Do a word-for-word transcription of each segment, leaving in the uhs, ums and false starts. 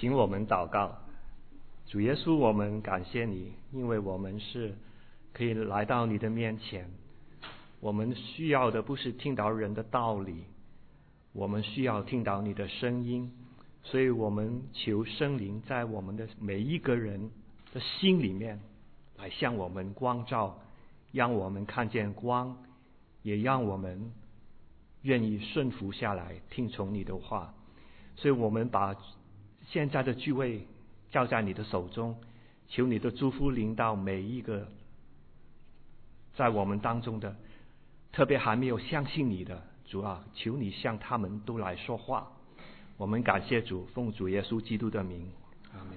请我们祷告。主耶稣，我们感谢你，因为我们是可以来到你的面前。我们需要的不是听到人的道理，我们需要听到你的声音。所以我们求圣灵在我们的每一个人的心里面来向我们光照，让我们看见光，也让我们愿意顺服下来，听从你的话。所以我们把现在的聚会交在你的手中，求你的祝福临到每一个在我们当中的，特别还没有相信你的，主啊，求你向他们都来说话。我们感谢主，奉主耶稣基督的名，阿们。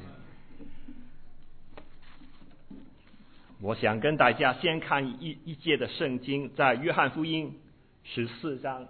我想跟大家先看一一节的圣经，在约翰福音十四章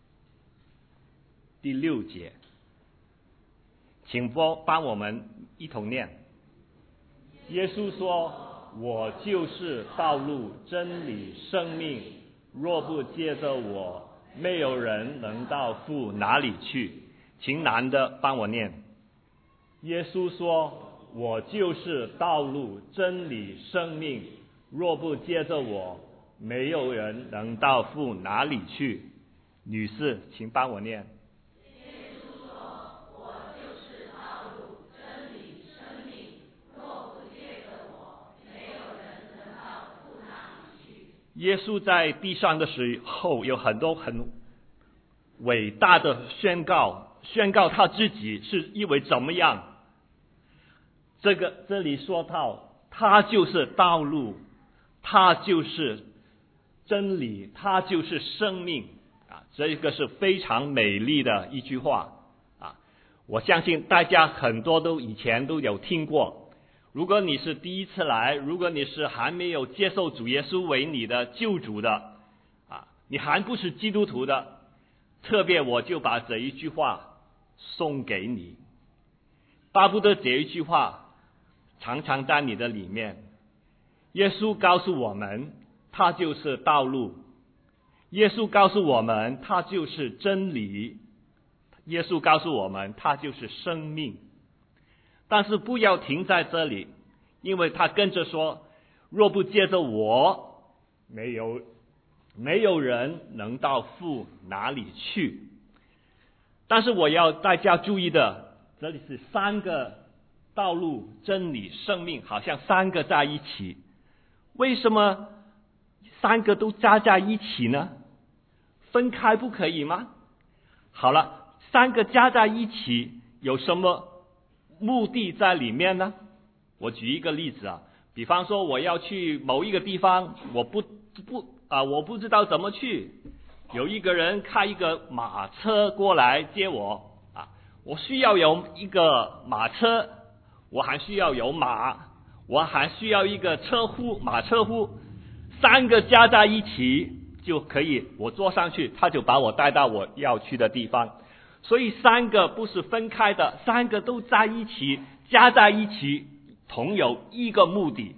第六节，请帮我们一同念。耶稣说：“我就是道路、真理、生命，若不借着我，没有人能到父哪里去。”请男的帮我念。耶稣说：“我就是道路、真理、生命，若不借着我，没有人能到父哪里去。”女士，请帮我念。 耶稣说：“我就是道路、真理、生命，若不借着我，没有人能到父那里去。” 耶稣在地上的时候有很多很伟大的宣告。宣告他自己是因为怎么样？这个这里说到，他就是道路，他就是真理，他就是生命啊！这个是非常美丽的一句话啊！我相信大家很多都以前都有听过。如果你是第一次来，如果你是还没有接受主耶稣为你的救主的啊，你还不是基督徒的，特别我就把这一句话送给你，巴不得这一句话常常在你的里面。耶稣告诉我们，他就是道路；耶稣告诉我们，他就是真理；耶稣告诉我们，他就是生命。但是不要停在这里，因为他跟着说：“若不借着我，没有没有人能到父哪里去。”但是我要大家注意的，这里是三个道路、真理、生命，好像三个在一起。为什么三个都加在一起呢？分开不可以吗？好了，三个加在一起有什么目的在里面呢？我举一个例子啊，比方说我要去某一个地方，我不不啊，我不知道怎么去。有一个人开一个马车过来接我啊，我需要有一个马车，我还需要有马，我还需要一个车夫，马车夫，三个加在一起就可以，我坐上去，他就把我带到我要去的地方。所以三个不是分开的，三个都在一起，加在一起，同有一个目的。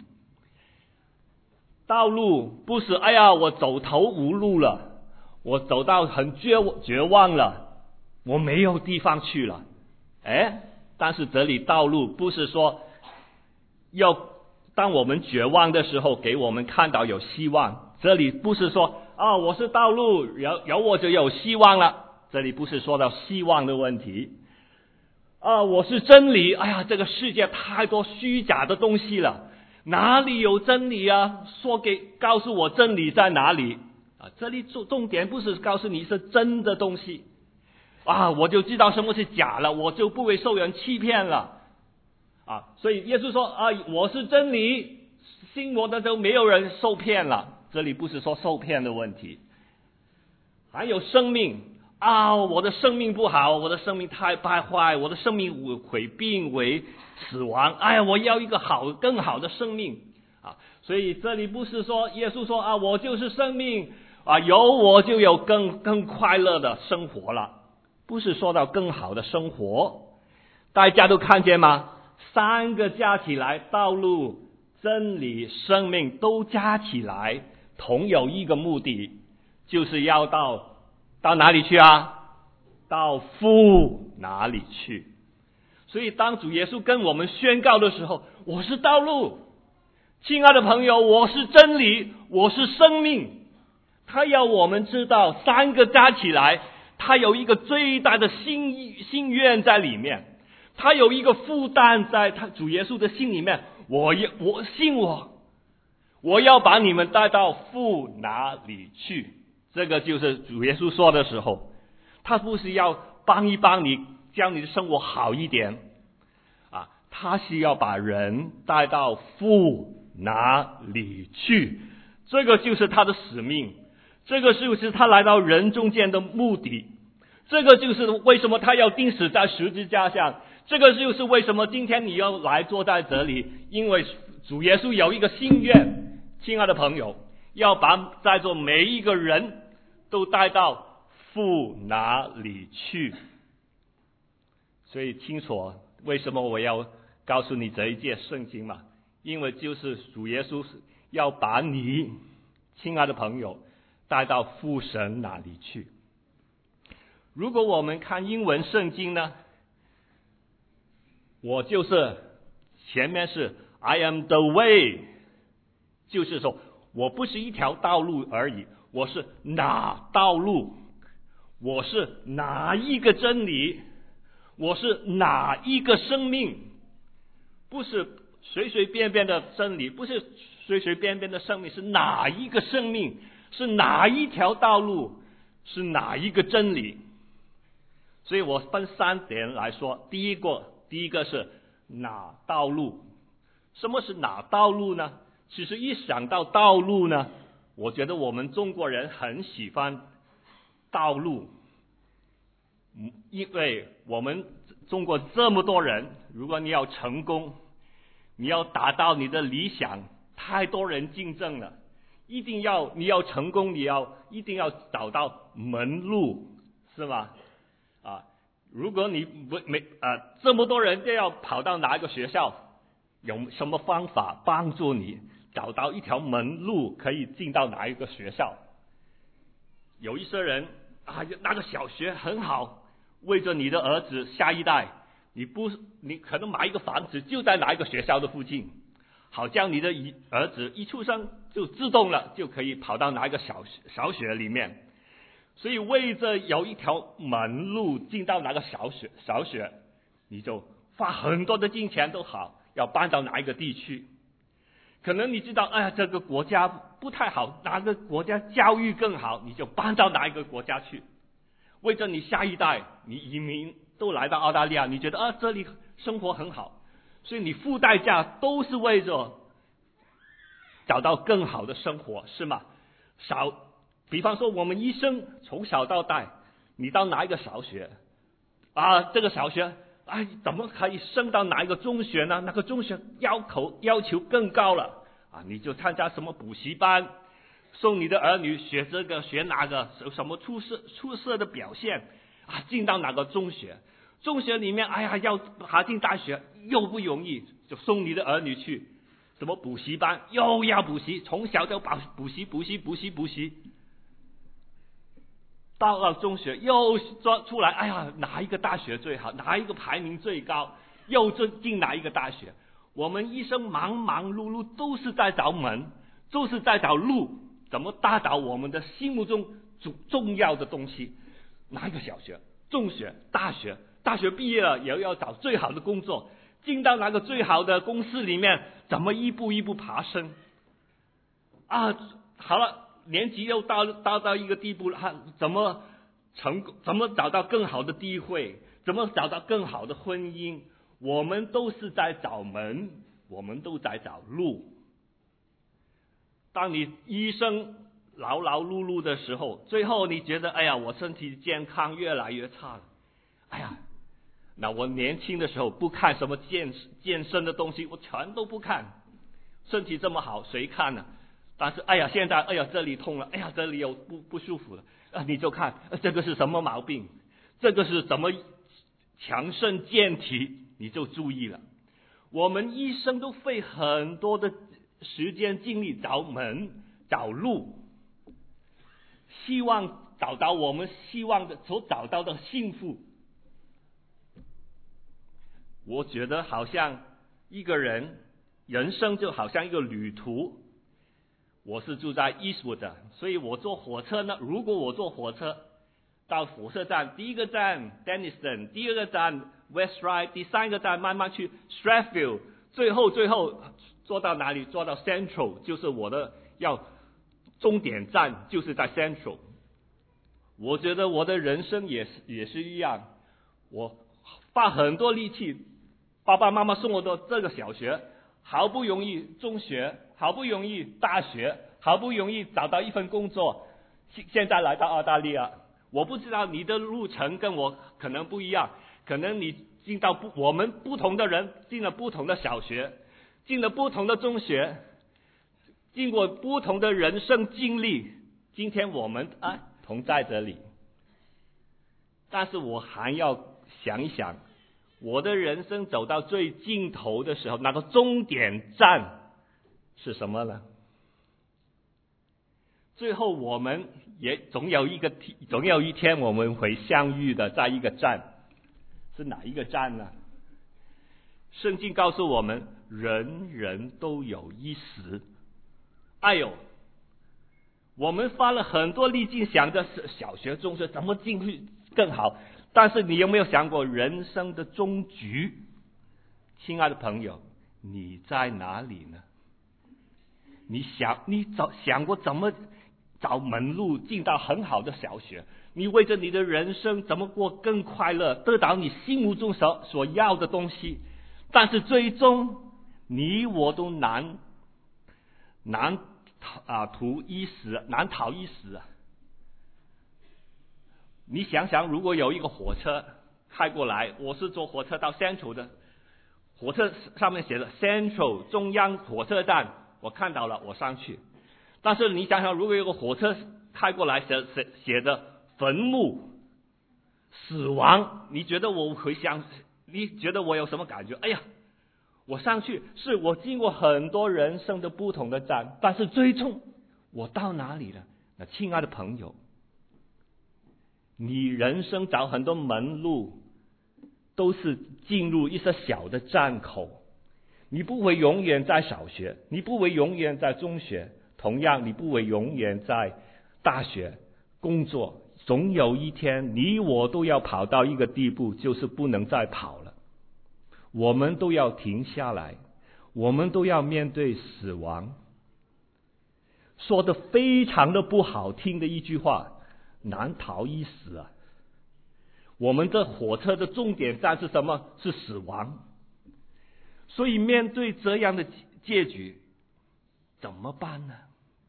道路不是哎呀，我走投无路了。我走到很绝绝望了，我没有地方去了。哎，但是这里道路不是说要当我们绝望的时候给我们看到有希望，这里不是说啊，我是道路，有有我就有希望了，这里不是说到希望的问题。啊，我是真理，哎呀，这个世界太多虚假的东西了，哪里有真理啊？说给告诉我真理在哪里？啊，这里重重点不是告诉你是真的东西啊，我就知道什么是假了，我就不会受人欺骗了啊。所以耶稣说啊，我是真理，信我的都没有人受骗了。这里不是说受骗的问题。还有生命啊，我的生命不好，我的生命太败坏，我的生命会病为死亡，哎呀，我要一个好更好的生命啊。所以这里不是说耶稣说啊，我就是生命啊，有我就有更更快乐的生活了，不是说到更好的生活。大家都看见吗？三个加起来，道路、真理、生命都加起来，同有一个目的，就是要到到哪里去啊？到父哪里去？ 所以当主耶稣跟我们宣告的时候，我是道路，亲爱的朋友，我是真理，我是生命。他要我们知道三个加起来，他有一个最大的心心愿在里面，他有一个负担在他主耶稣的心里面。我要我信我，我要把你们带到父哪里去。这个就是主耶稣说的时候，他不是要帮一帮你，叫你的生活好一点啊，他是要把人带到父哪里去。这个就是他的使命，这个就是他来到人中间的目的，这个就是为什么他要钉死在十字架上，这个就是为什么今天你要来坐在这里，因为主耶稣有一个心愿，亲爱的朋友，要把在座每一个人都带到父哪里去。所以清楚为什么我要告诉你这一节圣经嘛？因为就是主耶稣要把你，亲爱的朋友，带到父神哪里去。如果我们看英文圣经呢，我就是前面是 I am the way， 就是说我不是一条道路而已，我是哪道路，我是哪一个真理，我是哪一个生命，不是随随便便的真理，不是随随便便的生命，是哪一个生命，是哪一条道路，是哪一个真理。所以我分三点来说，第一个第一个是哪道路。什么是哪道路呢？其实一想到道路呢，我觉得我们中国人很喜欢道路，因为我们中国这么多人，如果你要成功，你要达到你的理想，太多人竞争了，一定要你要成功，你要一定要找到门路，是吗？啊，如果你不没啊这么多人都要跑到哪一个学校，有什么方法帮助你找到一条门路可以进到哪一个学校？有一些人啊，那个小学很好，为着你的儿子下一代，你不你可能买一个房子就在哪一个学校的附近，好将你的儿子一出生就自动了就可以跑到哪一个小小学里面。所以为着有一条门路进到哪个小学小学，你就花很多的金钱都好，要搬到哪一个地区。可能你知道，哎呀，这个国家不太好，哪个国家教育更好，你就搬到哪一个国家去。为着你下一代，你移民都来到澳大利亚，你觉得啊这里生活很好，所以你付代价都是为着找到更好的生活，是吗？少，比方说我们一生从小到大，你到哪一个小学啊？这个小学哎，怎么可以升到哪一个中学呢？那个中学要求要求更高了啊！你就参加什么补习班，送你的儿女学这个学那个，什么出色出色的表现啊，进到哪个中学？中学里面，哎呀，要爬进大学又不容易，就送你的儿女去什么补习班，又要补习，从小就补补习补习补习补习。到了中学又抓出来，哎呀，哪一个大学最好，哪一个排名最高，又进哪一个大学。我们一生忙忙碌碌都是在找门，都是在找路，怎么打倒我们的心目中重要的东西。哪一个小学、中学、大学，大学毕业了也要找最好的工作，进到那个最好的公司里面，怎么一步一步爬升啊？好了，年纪又到到到一个地步了，怎么成功？怎么找到更好的机会？怎么找到更好的婚姻？我们都是在找门，我们都在找路。当你一生劳劳碌碌的时候，最后你觉得，哎呀，我身体健康越来越差了。哎呀，那我年轻的时候不看什么健健身的东西，我全都不看，身体这么好，谁看呢？但是哎呀，现在哎呀这里痛了，哎呀这里又不不舒服了啊，你就看、啊、这个是什么毛病，这个是怎么强身健体，你就注意了。我们一生都费很多的时间精力找门找路，希望找到我们希望的所找到的幸福。 我觉得好像一个人人生就好像一个旅途。我是住在 Eastwood 的，所以我坐火车呢，如果我坐火车到火车站，第一个站 Denniston， 第二个站 West Ryde， 第三个站慢慢去 Strathfield， 最后最后坐到哪里？坐到 Central， 就是我的要终点站就是在 Central。 我觉得我的人生也是也是一样，我花很多力气，爸爸妈妈送我到这个小学，好不容易中学，好不容易大学，好不容易找到一份工作，现在来到澳大利亚。我不知道你的路程跟我可能不一样，可能你进到不我们不同的人进了不同的小学，进了不同的中学，经过不同的人生经历，今天我们啊同在这里。但是我还要想一想，我的人生走到最尽头的时候，那个终点站是什么呢？最后我们也总有一个总有一天我们会相遇的，在一个站，是哪一个站呢？圣经告诉我们，人人都有一死。哎呦，我们花了很多力气想着小学中学怎么进去更好，但是你有没有想过人生的终局？亲爱的朋友，你在哪里呢？你想你找想过怎么找门路进到很好的小学？你为着你的人生怎么过更快乐，得到你心目中所所要的东西？但是最终你我都难难啊图一时，难逃一时啊！你想想，如果有一个火车开过来，我是坐火车到 Central 的，火车上面写着 Central 中央火车站，我看到了，我上去。但是你想想，如果有个火车开过来，写写写着坟墓、死亡，你觉得我会想？你觉得我有什么感觉？哎呀，我上去，是我经过很多人生的不同的站，但是最终我到哪里了？那亲爱的朋友，你人生找很多门路，都是进入一些小的站口。你不会永远在小学，你不会永远在中学，同样你不会永远在大学工作。总有一天，你我都要跑到一个地步，就是不能再跑了。我们都要停下来，我们都要面对死亡。说的非常的不好听的一句话，难逃一死啊！我们的火车的终点站是什么？是死亡。所以面对这样的结局，怎么办呢？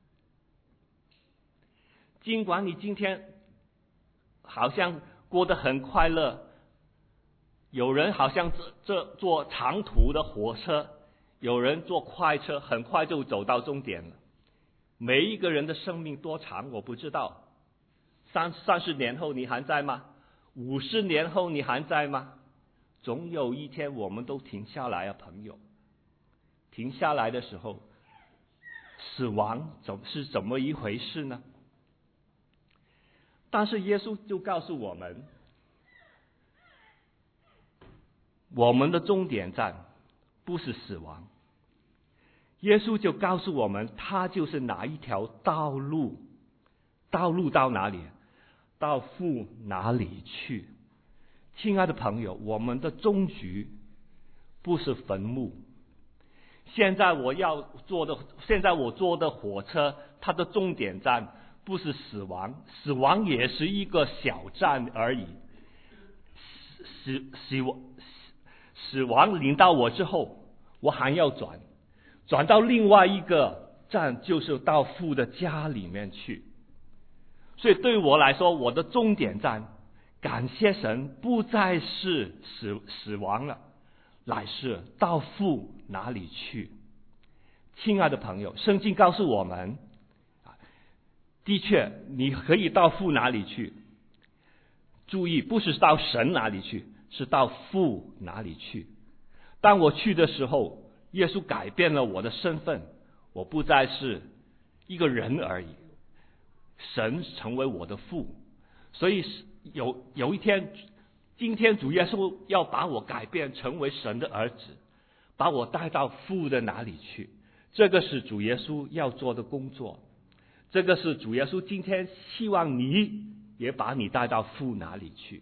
尽管你今天好像过得很快乐，有人好像这这坐长途的火车，有人坐快车，很快就走到终点了。每一个人的生命多长我不知道，三三十年后你还在吗？五十年后你还在吗？总有一天我们都停下来啊，朋友。停下来的时候，死亡怎是怎么一回事呢？但是耶稣就告诉我们，我们的终点站不是死亡。耶稣就告诉我们，他就是哪一条道路，道路到哪里？到父哪里去？亲爱的朋友，我们的终局不是坟墓。现在我要坐的，现在我坐的火车，它的终点站不是死亡，死亡也是一个小站而已。死死亡死亡临到我之后，我还要转，转到另外一个站，就是到父的家里面去。所以对我来说，我的终点站，感谢神，不再是死死亡了，乃是到父哪里去。亲爱的朋友，圣经告诉我们，的确你可以到父哪里去，注意不是到神哪里去，是到父哪里去。当我去的时候，耶稣改变了我的身份，我不再是一个人而已，神成为我的父。所以有有一天今天主耶稣要把我改变成为神的儿子，把我带到父的哪里去，这个是主耶稣要做的工作，这个是主耶稣今天希望你也把你带到父哪里去。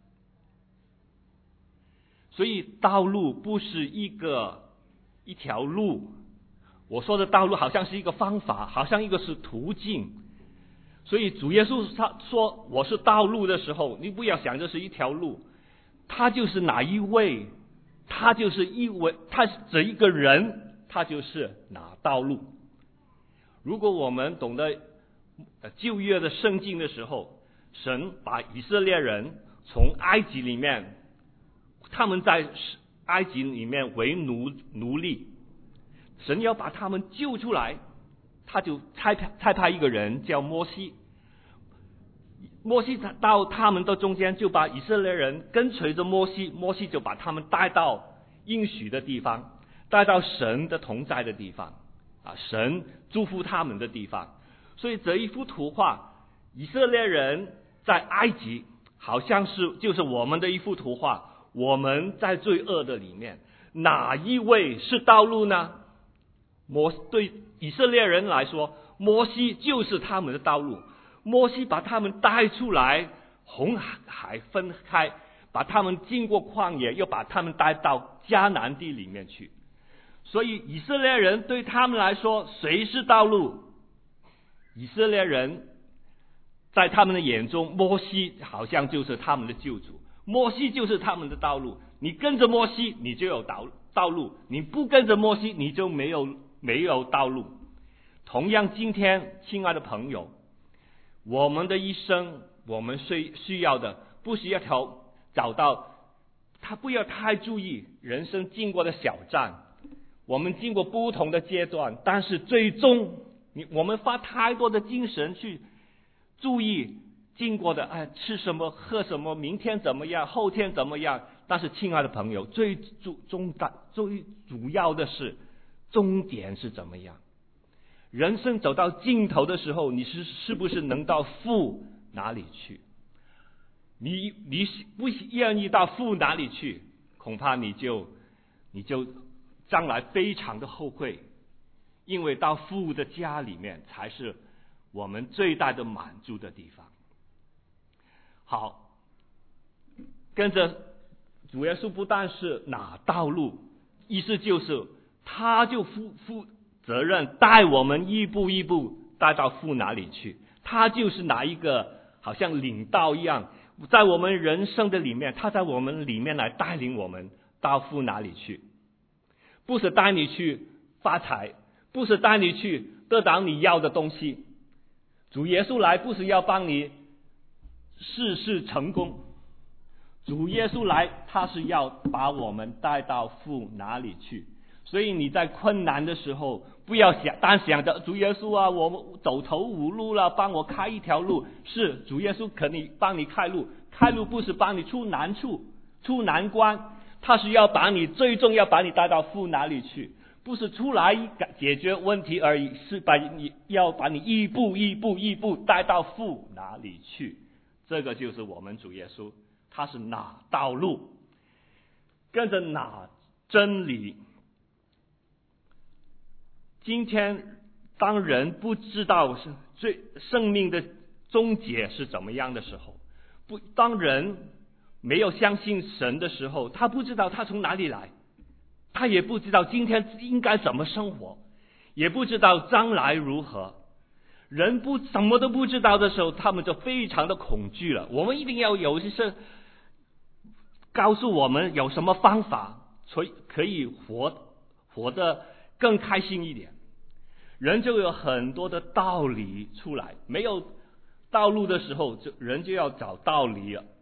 所以道路不是一个一条路，我说的道路好像是一个方法，好像一个是途径。所以主耶稣他说我是道路的时候，你不要想这是一条路，他就是哪一位，他就是一位，他这一个人，他就是哪道路。如果我们懂得旧约的圣经的时候，神把以色列人从埃及里面，他们在埃及里面为奴奴隶，神要把他们救出来，他就差派差派一个人叫摩西。摩西到他们的中间，就把以色列人跟随着摩西，摩西就把他们带到应许的地方，带到神的同在的地方啊，神祝福他们的地方。所以这一幅图画，以色列人在埃及好像是就是我们的一幅图画，我们在罪恶的里面，哪一位是道路呢？摩对以色列人来说，摩西就是他们的道路。摩西把他们带出来，红海分开，把他们经过旷野，又把他们带到迦南地里面去。所以以色列人对他们来说，谁是道路？以色列人在他们的眼中，摩西好像就是他们的救主，摩西就是他们的道路。你跟着摩西，你就有道道路；你不跟着摩西，你就没有没有道路。同样，今天亲爱的朋友，我们的一生，我们需需要的不是要条找到，他不要太注意人生经过的小站，我们经过不同的阶段，但是最终你我们花太多的精神去注意经过的，哎，吃什么喝什么，明天怎么样，后天怎么样。但是亲爱的朋友，最主重大最主要的是终点是怎么样。人生走到尽头的时候，你是是不是能到父哪里去？你你不愿意到父哪里去，恐怕你就你就将来非常的后悔，因为到父的家里面才是我们最大的满足的地方。好，跟着主耶稣不但是拿道路，意思就是他就负负责任带我们一步一步带到父哪里去，他就是拿一个好像领导一样，在我们人生的里面，他在我们里面来带领我们到父哪里去。不是带你去发财，不是带你去得到你要的东西，主耶稣来不是要帮你事事成功，主耶稣来他是要把我们带到父哪里去。所以你在困难的时候，不要想单想着主耶稣啊，我走投无路了，帮我开一条路。是主耶稣可以帮你开路，开路不是帮你出难处出难关，他是要把你最终要把你带到父哪里去，不是出来解决问题而已，是把你要把你一步一步一步带到父哪里去。这个就是我们主耶稣，他是哪道路，跟着哪真理。今天当人不知道是最生命的终结是怎么样的时候，不当人没有相信神的时候，他不知道他从哪里来，他也不知道今天应该怎么生活，也不知道将来如何。人不什么都不知道的时候，他们就非常的恐惧了。我们一定要有些是告诉我们有什么方法所以可以活活得更开心一点。人就有很多的道理出来，没有道路的时候，就人就要找道理了。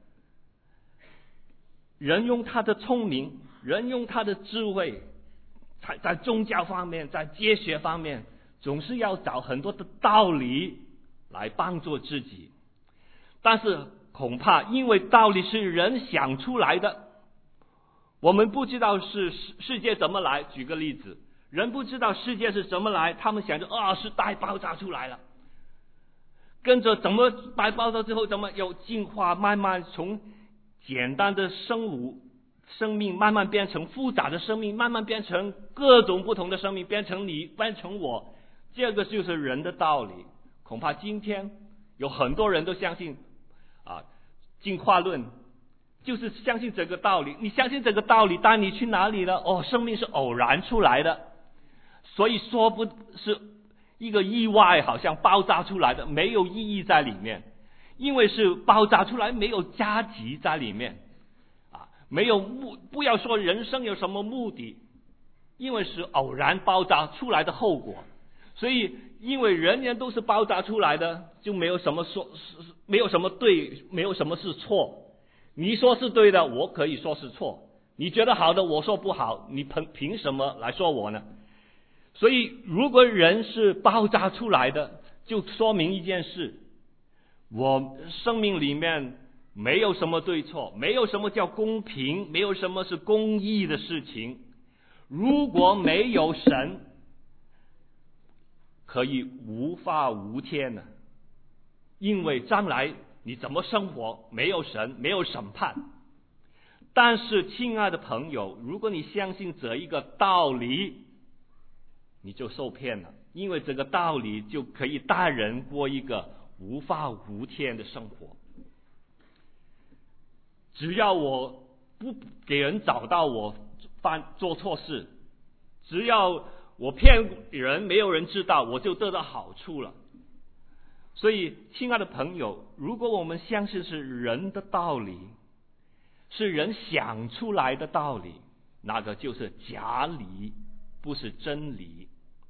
人用他的聪明，人用他的智慧，在在宗教方面，在哲学方面，总是要找很多的道理来帮助自己。但是恐怕因为道理是人想出来的，我们不知道是世界怎么来。举个例子，人不知道世界是怎么来，他们想着啊、哦，是大爆炸出来了，跟着怎么大爆炸之后怎么有进化，慢慢从简单的生物生命慢慢变成复杂的生命，慢慢变成各种不同的生命，变成你，变成我。这个就是人的道理。恐怕今天有很多人都相信啊，进化论就是相信这个道理。你相信这个道理，当你去哪里了？哦，生命是偶然出来的，所以说不是一个意外，好像爆炸出来的，没有意义在里面。因为是爆炸出来，没有加急在里面啊，没有目，不要说人生有什么目的，因为是偶然爆炸出来的后果。所以因为人人都是爆炸出来的，就没有什么说，没有什么对，没有什么是错。你说是对的，我可以说是错；你觉得好的，我说不好，你凭凭什么来说我呢？所以如果人是爆炸出来的，就说明一件事，我生命里面没有什么对错，没有什么叫公平，没有什么是公义的事情。如果没有神，可以无法无天呢，因为将来你怎么生活，没有神，没有审判。但是亲爱的朋友，如果你相信这一个道理，你就受骗了，因为这个道理就可以带人过一个无法无天的生活。只要我不给人找到我犯做错事，只要我骗人没有人知道，我就得到好处了。所以亲爱的朋友，如果我们相信是人的道理，是人想出来的道理，那个就是假理，不是真理。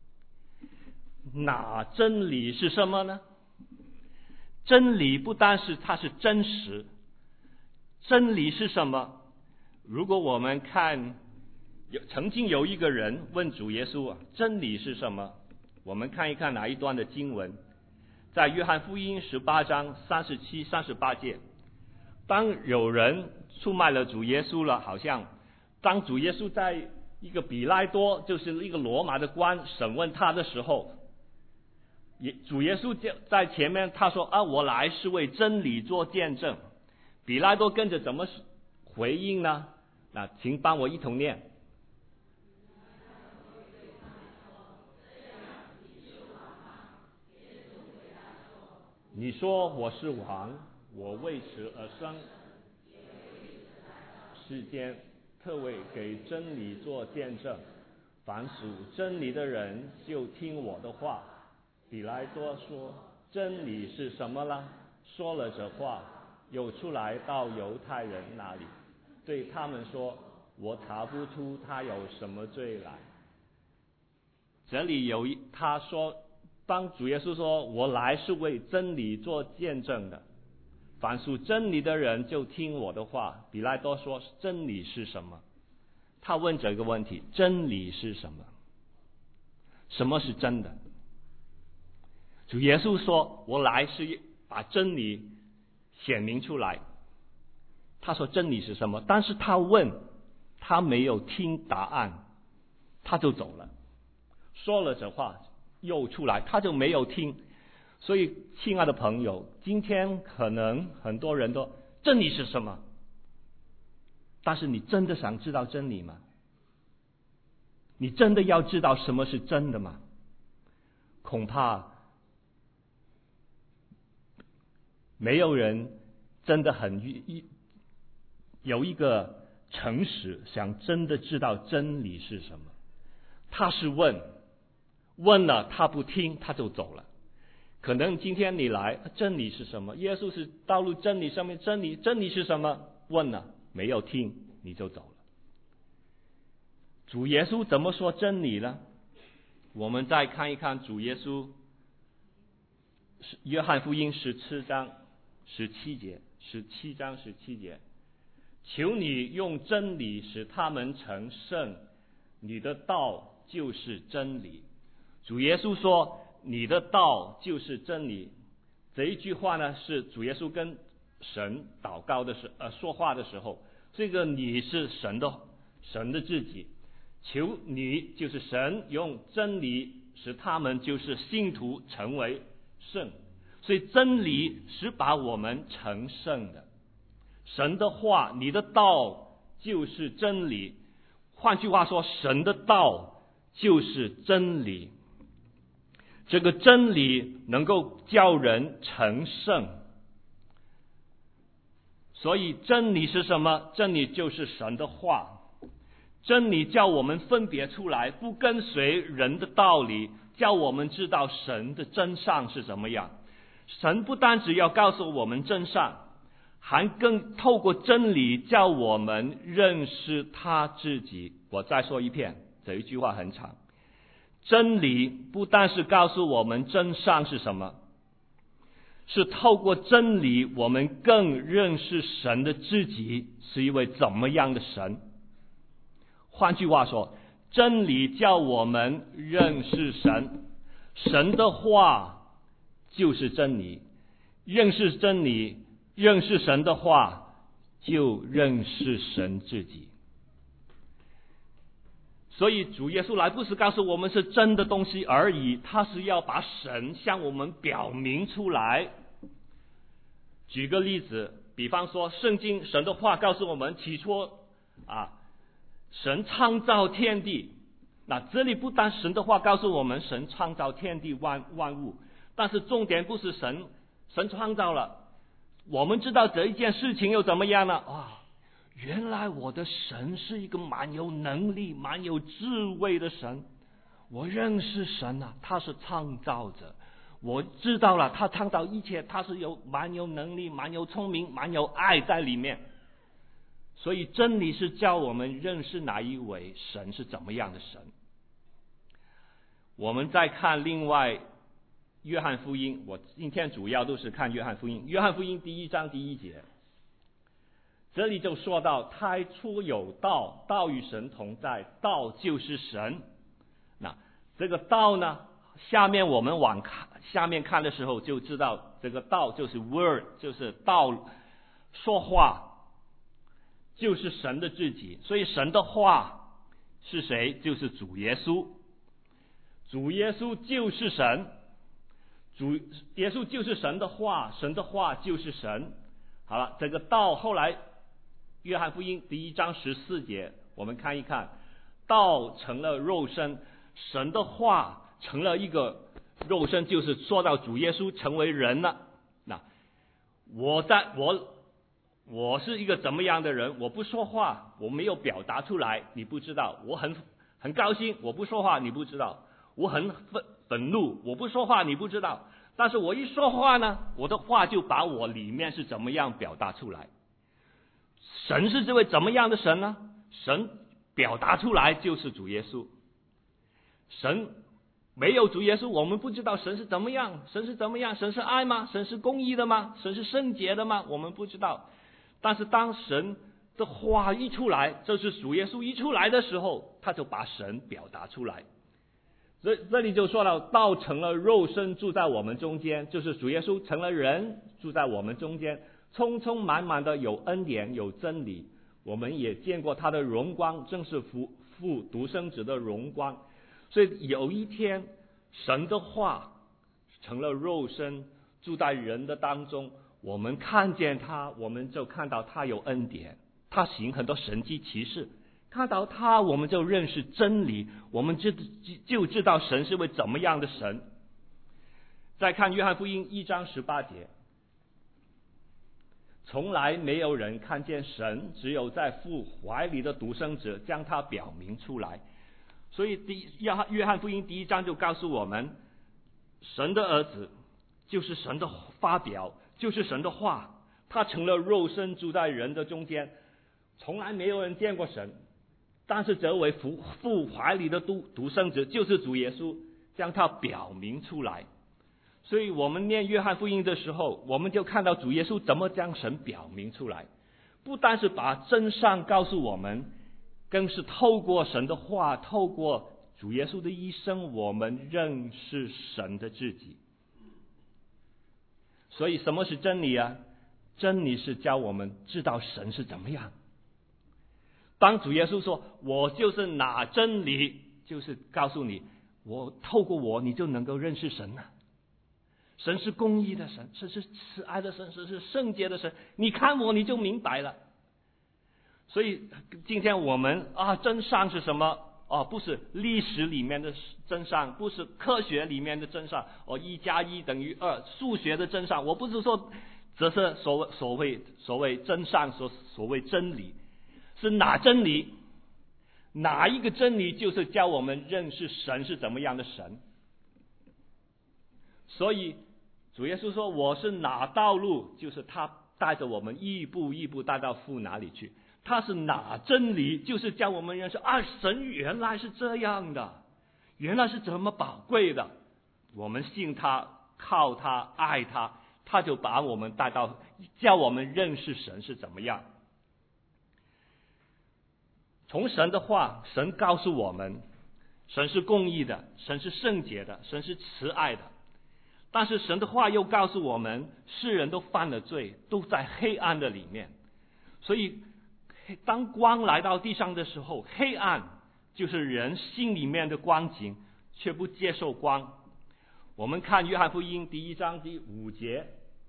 那真理是什么呢？真理不单是它是真实，真理是什么？如果我们看有曾经有一个人问主耶稣啊，真理是什么？我们看一看哪一段的经文，在约翰福音十八章三十七、三十八节。当有人出卖了主耶稣了，好像当主耶稣在一个比拉多，就是一个罗马的官审问他的时候，也主耶稣在前面他说啊，我来是为真理做见证。比拉多跟着怎么回应呢？那请帮我一同念。你说我是王，我为此而生，世间特为给真理做见证，凡属真理的人就听我的话。比拉多说，真理是什么呢？说了这话，又出来到犹太人那里，对他们说，我查不出他有什么罪来。这里有一他说，当主耶稣说我来是为真理做见证的，凡属真理的人就听我的话。比拉多说，真理是什么？他问这个问题，真理是什么？什么是真的？主耶稣说，我来是把真理显明出来。他说真理是什么？但是他问，他没有听答案，他就走了，说了这话又出来，他就没有听。所以亲爱的朋友，今天可能很多人都真理是什么？但是你真的想知道真理吗？你真的要知道什么是真的吗？恐怕没有人真的很有一个诚实想真的知道真理是什么。他是问，问了他不听，他就走了。可能今天你来，真理是什么？耶稣是道路真理上面真理，真理是什么？问了没有听，你就走了。主耶稣怎么说真理呢？我们再看一看主耶稣约翰福音十七章十七节，十七章十七节，求你用真理使他们成圣，你的道就是真理。主耶稣说，你的道就是真理。这一句话呢，是主耶稣跟神祷告的时呃说话的时候，这个你是神的神的自己，求你就是神用真理使他们就是信徒成为圣。所以真理是把我们成圣的， 神的话，你的道就是真理。换句话说，神的道就是真理。这个真理能够叫人成圣。所以真理是什么？真理就是神的话。真理叫我们分别出来，不跟随人的道理，叫我们知道神的真相是怎么样。神不单只要告诉我们真相，还更透过真理叫我们认识他自己。我再说一遍，这一句话很长。真理不但是告诉我们真相是什么，是透过真理我们更认识神的自己是一位怎么样的神。换句话说，真理叫我们认识神，神的话就是真理。认识真理，认识神的话，就认识神自己。所以主耶稣来不是告诉我们是真的东西而已，他是要把神向我们表明出来。举个例子，比方说圣经神的话告诉我们，起初啊神创造天地。那这里不单神的话告诉我们神创造天地万万物，但是重点不是神神创造了，我们知道这一件事情又怎么样呢？啊，原来我的神是一个蛮有能力蛮有智慧的神。我认识神啊，他是创造者，我知道了他创造一切，他是有蛮有能力蛮有聪明蛮有爱在里面。所以真理是叫我们认识哪一位神是怎么样的神。我们再看另外约翰福音，我今天主要都是看约翰福音。约翰福音第一章第一节，这里就说到太初有道，道与神同在，道就是神。那这个道呢，下面我们往看下面看的时候就知道，这个道就是 word， 就是道说话，就是神的自己。所以神的话是谁？就是主耶稣。主耶稣就是神，主耶稣就是神的话，神的话就是神。好了，这个道后来约翰福音第一章十四节，我们看一看，道成了肉身，神的话成了一个肉身，就是说到主耶稣成为人了。那我在我我是一个怎么样的人？我不说话，我没有表达出来，你不知道。我很很高兴，我不说话，你不知道。我很愤愤怒，我不说话，你不知道。但是我一说话呢，我的话就把我里面是怎么样表达出来。神是这位怎么样的神呢？神表达出来就是主耶稣。神没有主耶稣，我们不知道神是怎么样。神是怎么样？神是爱吗？神是公义的吗？神是圣洁的吗？我们不知道。但是当神的话一出来，就是主耶稣一出来的时候，他就把神表达出来。这这里就说到，道成了肉身住在我们中间，就是主耶稣成了人住在我们中间，充充满满的有恩典有真理。我们也见过他的荣光，正是父父独生子的荣光。所以有一天神的话成了肉身住在人的当中，我们看见他，我们就看到他有恩典，他行很多神迹奇事，看到他我们就认识真理，我们就就知道神是位怎么样的神。再看约翰福音一章十八节，从来没有人看见神，只有在父怀里的独生子将他表明出来。所以第约翰福音第一章就告诉我们，神的儿子就是神的发表，就是神的话，他成了肉身住在人的中间，从来没有人见过神，但是这位父父怀里的独独生子就是主耶稣，将他表明出来。所以我们念约翰福音的时候，我们就看到主耶稣怎么将神表明出来，不单是把真相告诉我们，更是透过神的话，透过主耶稣的一生，我们认识神的自己。所以什么是真理啊？真理是教我们知道神是怎么样。当主耶稣说我就是那真理，就是告诉你，我透过我你就能够认识神了。 神是公义的神，神是慈爱的神，神是圣洁的神。你看我，你就明白了。所以今天我们啊，真相是什么？哦，不是历史里面的真相，不是科学里面的真相。哦，一加一等于二，数学的真相。我不是说这是所谓所谓所谓真相，所所谓真理，是哪真理？哪一个真理就是教我们认识神是怎么样的神。所以主耶稣说我是哪道路，就是他带着我们一步一步带到父哪里去。他是哪真理，就是教我们认识啊，神原来是这样的，原来是这么宝贵的。我们信他，靠他，爱他，他就把我们带到教我们认识神是怎么样。从神的话，神告诉我们，神是公义的，神是圣洁的，神是慈爱的。但是神的话又告诉我们，世人都犯了罪，都在黑暗的里面。所以当光来到地上的时候，黑暗就是人心里面的光景，却不接受光。我们看约翰福音第一章第五节，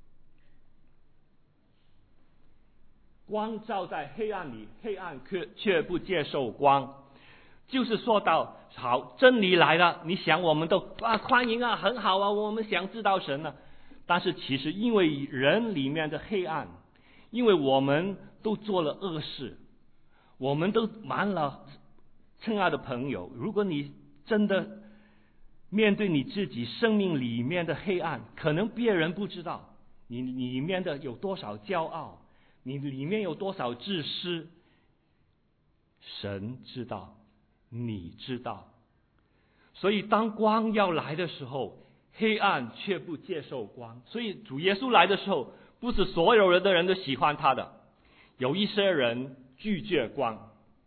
光照在黑暗里，黑暗却却不接受光。就是说到好，真理来了，你想我们都啊欢迎啊，很好啊，我们想知道神啊。但是其实因为人里面的黑暗，因为我们都做了恶事，我们都瞒了亲爱的朋友。如果你真的面对你自己生命里面的黑暗，可能别人不知道你里面的有多少骄傲，你里面有多少自私，神知道，你知道。所以当光要来的时候，黑暗却不接受光。所以主耶稣来的时候，不是所有人的人都喜欢他的，有一些人拒绝光。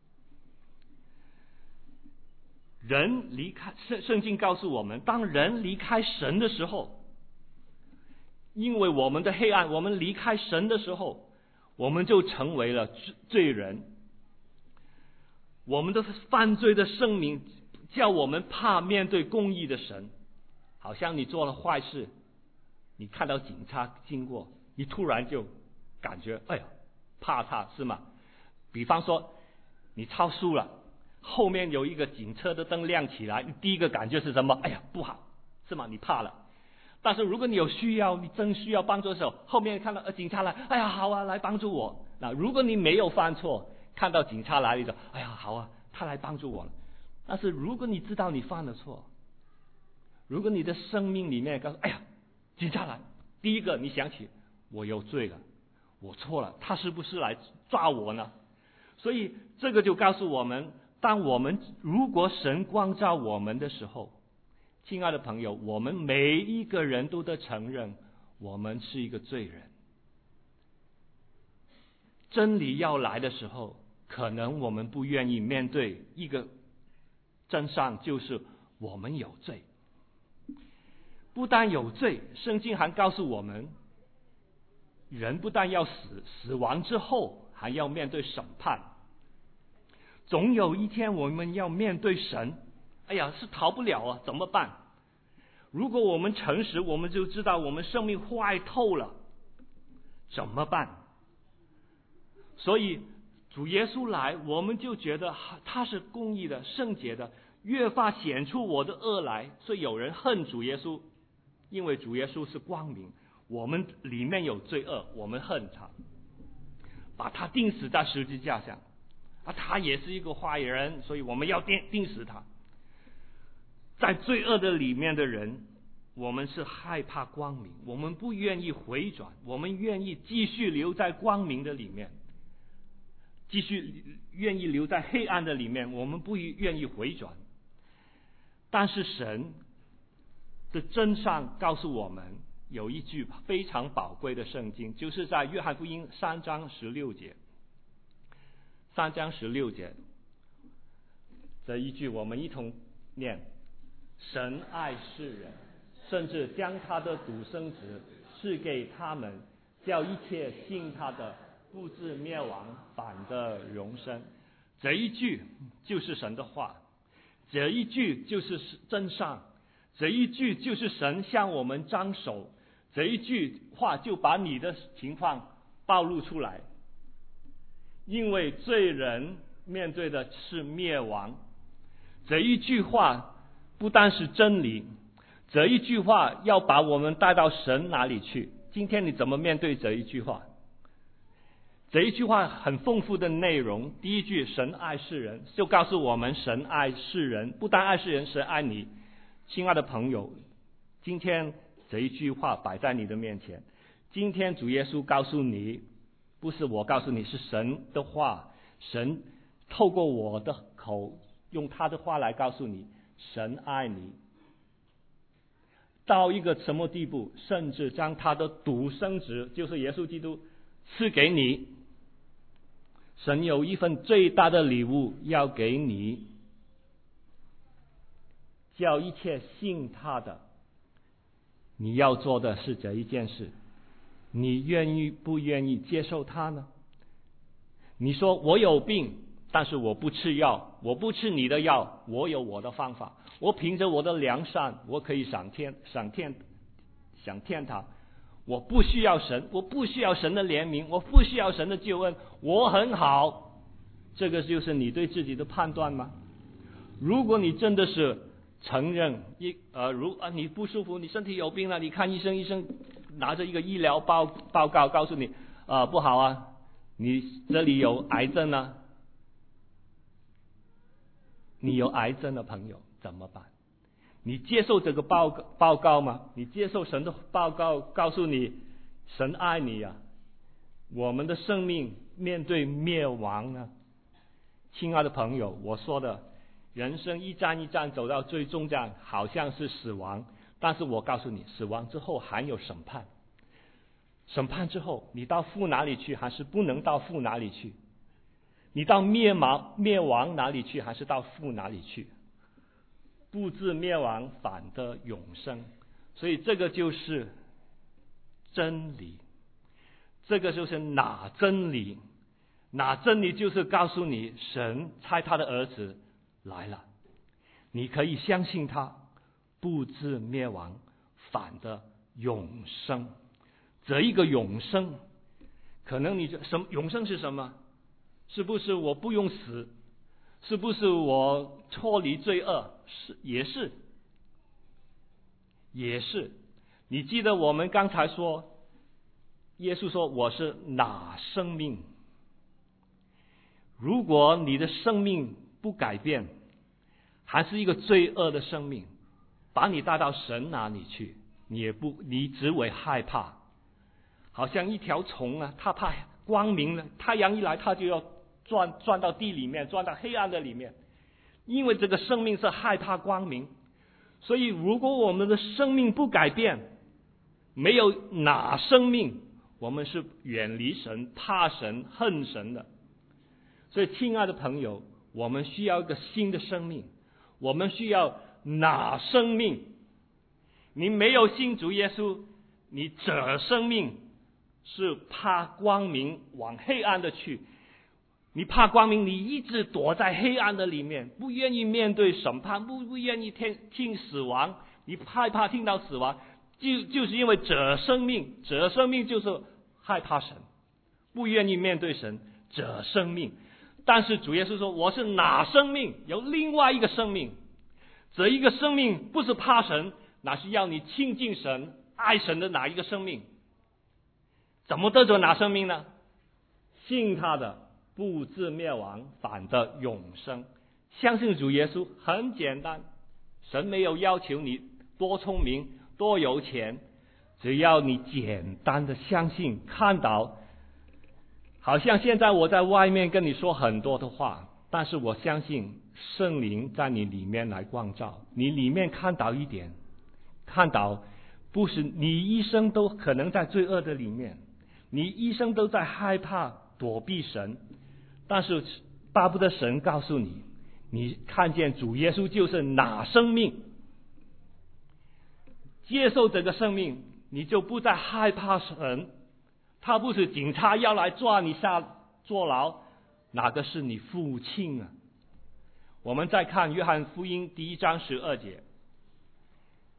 人离开，圣圣经告诉我们，当人离开神的时候，因为我们的黑暗，我们离开神的时候，我们就成为了罪人。我们的犯罪的生命叫我们怕面对公义的神。好像你做了坏事，你看到警察经过，你突然就感觉哎呀怕他，是吗？比方说你超速了，后面有一个警车的灯亮起来，你第一个感觉是什么？哎呀不好，是吗？你怕了。但是如果你有需要，你真需要帮助的时候，后面看到呃警察来，哎呀好啊，来帮助我。那如果你没有犯错，看到警察来，你说哎呀好啊，他来帮助我了。但是如果你知道你犯了错，如果你的生命里面告诉哎呀警察来，第一个你想起我有罪了，我错了，他是不是来抓我呢？所以这个就告诉我们，当我们如果神光照我们的时候，亲爱的朋友，我们每一个人都得承认我们是一个罪人。真理要来的时候，可能我们不愿意面对一个真相，就是我们有罪。不但有罪，圣经还告诉我们，人不但要死，死亡之后还要面对审判。总有一天我们要面对神，哎呀是逃不了啊，怎么办？如果我们诚实，我们就知道我们生命坏透了，怎么办？所以主耶稣来，我们就觉得他是公义的、圣洁的，越发显出我的恶来。所以有人恨主耶稣，因为主耶稣是光明，我们里面有罪恶，我们恨他，把他钉死在十字架上啊，他也是一个坏人，所以我们要钉钉死他。在罪恶的里面的人，我们是害怕光明，我们不愿意回转，我们愿意继续留在光明的里面，继续愿意留在黑暗的里面，我们不愿意回转。但是神的真相告诉我们，有一句非常宝贵的圣经，就是在约翰福音三章十六节，三章十六节这一句我们一同念：神爱世人，甚至将他的独生子赐给他们，叫一切信他的不至灭亡，反得永生。这一句就是神的话，这一句就是真相， 这一句就是神向我们张手，这一句话就把你的情况暴露出来。因为罪人面对的是灭亡，这一句话不单是真理，这一句话要把我们带到神哪里去？今天你怎么面对这一句话？这一句话很丰富的内容。第一句，神爱世人，就告诉我们神爱世人，不单爱世人，神爱你。亲爱的朋友，今天这一句话摆在你的面前，今天主耶稣告诉你，不是我告诉你，是神的话，神透过我的口用他的话来告诉你，神爱你到一个什么地步，甚至将他的独生子，就是耶稣基督赐给你。神有一份最大的礼物要给你，叫一切信他的，你要做的是这一件事，你愿意不愿意接受他呢？你说我有病，但是我不吃药，我不吃你的药，我有我的方法，我凭着我的良善，我可以上天上天上天堂，我不需要神，我不需要神的怜悯，我不需要神的救恩，我很好。这个就是你对自己的判断吗？如果你真的是承认一呃，如啊你不舒服，你身体有病了，你看医生，医生拿着一个医疗报报告告诉你啊、呃、不好啊，你这里有癌症啊，你有癌症的朋友怎么办？你接受这个报告报告吗？你接受神的报告告诉你神爱你啊？我们的生命面对灭亡呢？亲爱的朋友，我说的人生一站一站走到最终站，好像是死亡，但是我告诉你，死亡之后还有审判。审判之后，你到父哪里去，还是不能到父哪里去？你到灭亡灭亡哪里去，还是到父哪里去？不至灭亡，反得永生。所以这个就是真理，这个就是拿真理。拿真理就是告诉你，神差他的儿子来了，你可以相信他，不至灭亡，反得永生。这一个永生，可能你什么永生是什么？是不是我不用死？是不是我脱离罪恶？是，也是，也是。你记得我们刚才说，耶稣说我是拿生命。如果你的生命不改变，还是一个罪恶的生命，把你带到神哪里去，你也不，你只会害怕。好像一条虫啊，它怕光明了，太阳一来，它就要钻钻到地里面，钻到黑暗的里面。因为这个生命是害怕光明，所以如果我们的生命不改变，没有拿生命，我们是远离神、怕神、恨神的。所以亲爱的朋友，我们需要一个新的生命，我们需要拿生命。你没有信主耶稣，你这生命是怕光明，往黑暗的去。你怕光明，你一直躲在黑暗的里面，不愿意面对审判，不不愿意听听死亡，你害怕听到死亡，就就是因为这生命，这生命就是害怕神，不愿意面对神，这生命。但是主耶稣说，我是拿生命，有另外一个生命，这一个生命不是怕神，那是要你亲近神、爱神的哪一个生命？怎么得着拿生命呢？信他的不至灭亡，反得永生。相信主耶稣很简单，神没有要求你多聪明、多有钱，只要你简单的相信、看到。好像现在我在外面跟你说很多的话，但是我相信圣灵在你里面来光照，你里面看到一点，看到不是你一生都可能在罪恶的里面，你一生都在害怕躲避神，但是巴不得神告诉你，你看见主耶稣就是拿生命，接受这个生命，你就不再害怕神。他不是警察要来抓你下坐牢，哪个是你父亲啊？我们再看约翰福音第一章十二节，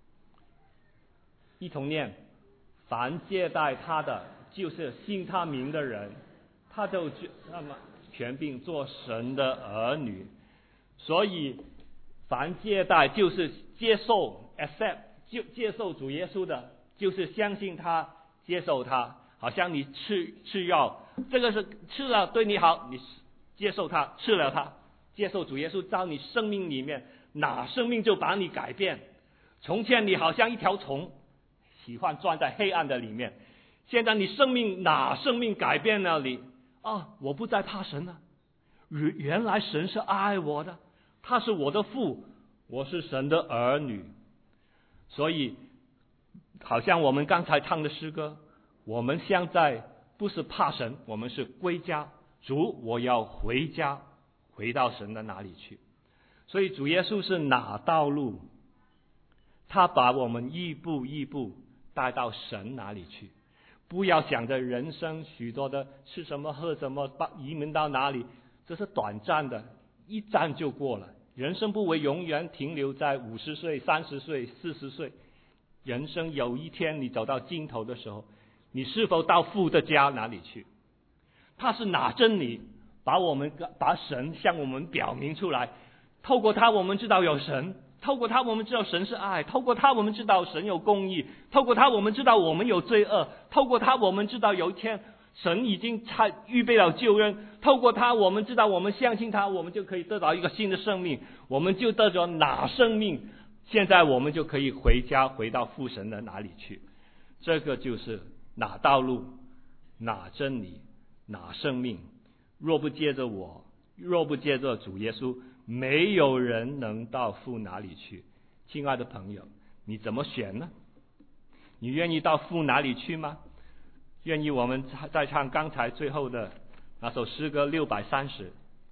一同念：凡接待他的，就是信他名的人，他就那么权柄做神的儿女。所以凡接待就是接受 accept 就接受主耶稣的，就是相信他，接受他。好像你吃吃药，这个是吃了对你好，你接受它，吃了它，接受主耶稣到你生命里面，那生命就把你改变。从前你好像一条虫，喜欢钻在黑暗的里面，现在你生命哪生命改变了你啊？我不再怕神了，原来神是爱我的，他是我的父，我是神的儿女。所以好像我们刚才唱的诗歌，我们现在不是怕神，我们是归家。主，我要回家，回到神的那里去。所以主耶稣是哪道路？他把我们一步一步带到神那里去。不要想着人生许多的吃什么喝什么，移民到哪里，这是短暂的，一站就过了。人生不会永远停留在五十岁、三十岁、四十岁。人生有一天你走到尽头的时候，你是否到父的家哪里去？他是拿真理，把我们把神向我们表明出来。透过他，我们知道有神；透过他，我们知道神是爱；透过他，我们知道神有公义；透过他，我们知道我们有罪恶；透过他，我们知道有一天神已经预备了救恩；透过他，我们知道我们相信他，我们就可以得到一个新的生命，我们就得着哪生命。现在我们就可以回家，回到父神的哪里去。这个就是哪道路，哪真理，哪生命。若不借着我，若不借着主耶稣，没有人能到父哪里去。亲爱的朋友，你怎么选呢？你愿意到父哪里去吗？愿意我们再唱刚才最后的那首诗歌六百三十。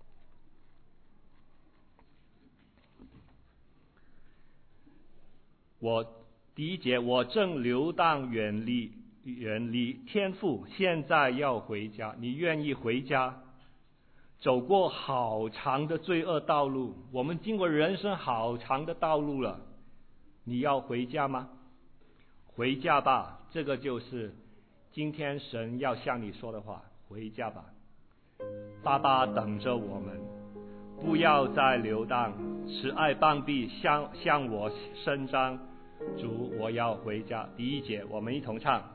我第一节，我正流荡远离远离天父，现在要回家。你愿意回家？走过好长的罪恶道路，我们经过人生好长的道路了，你要回家吗？回家吧，这个就是今天神要向你说的话，回家吧。爸爸等着我们，不要再流荡，慈爱膀臂向向我伸张。主，我要回家。第一节，我们一同唱。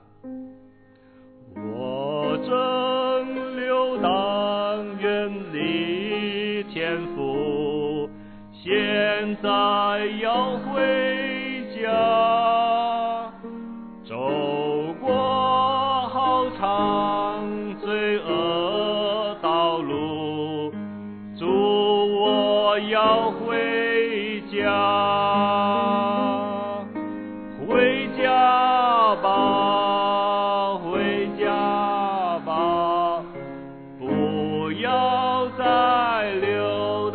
我正流荡远离天父，现在要回家，走过好长罪恶道路，主，我要回家。回家吧，回家吧，不要再流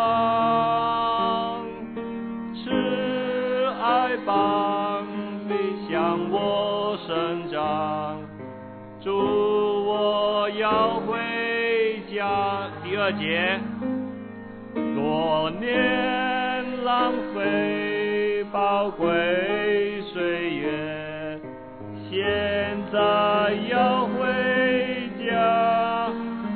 荡，慈爱膀臂向我伸张，主，我要回家。第二节，多年浪费宝贵岁月，现在要回家，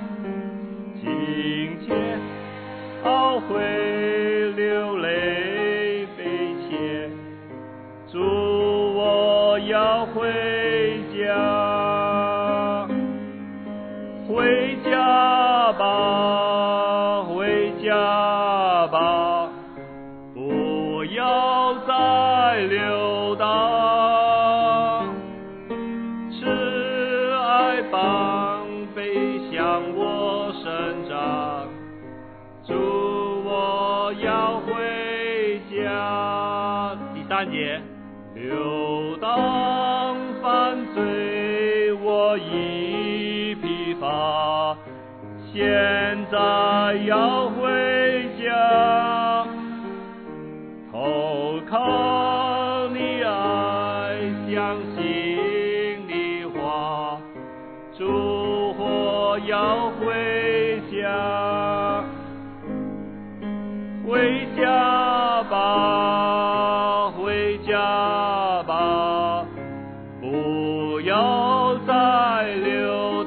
今天懊悔流泪悲切，主，我要回家，回家吧，回家吧，不要再流荡，慈爱膀臂向我伸张，主，我要回家。第三节，流荡犯罪我已疲乏，现在要回家，投靠你爱，相信你话，主，我要回家，回家吧，回家吧， 流要在流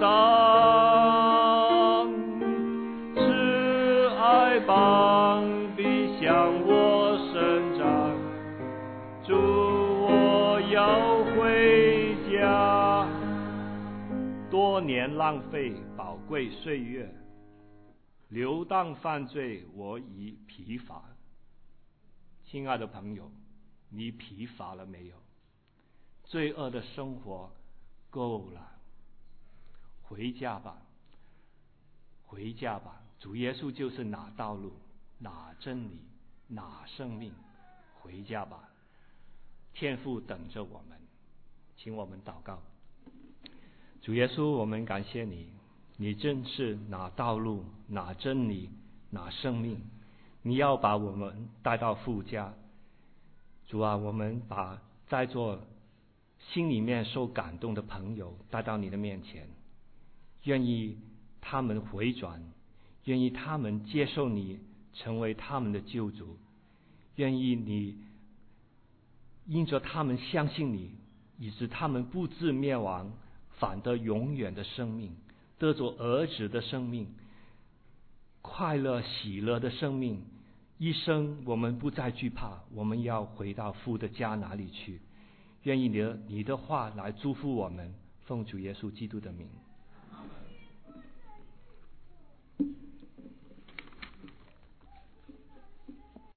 荡，慈爱帮必向我伸张，主我要回家。多年浪费宝贵岁月，流荡犯罪我已疲乏。亲爱的朋友，你疲乏了没有？罪恶的生活够了，回家吧，回家吧。主耶稣就是那道路，那真理，那生命，回家吧。天父等着我们，请我们祷告。主耶稣，我们感谢你，你真是那道路，那真理，那生命，你要把我们带到父家。主啊，我们把在座心里面受感动的朋友带到你的面前，愿意他们回转，愿意他们接受你成为他们的救主，愿意你因着他们相信你，以致他们不至灭亡，反得永远的生命，得着儿子的生命，快乐喜乐的生命。一生我们不再惧怕，我们要回到父的家哪里去。愿意你的你的话来祝福我们，奉主耶稣基督的名。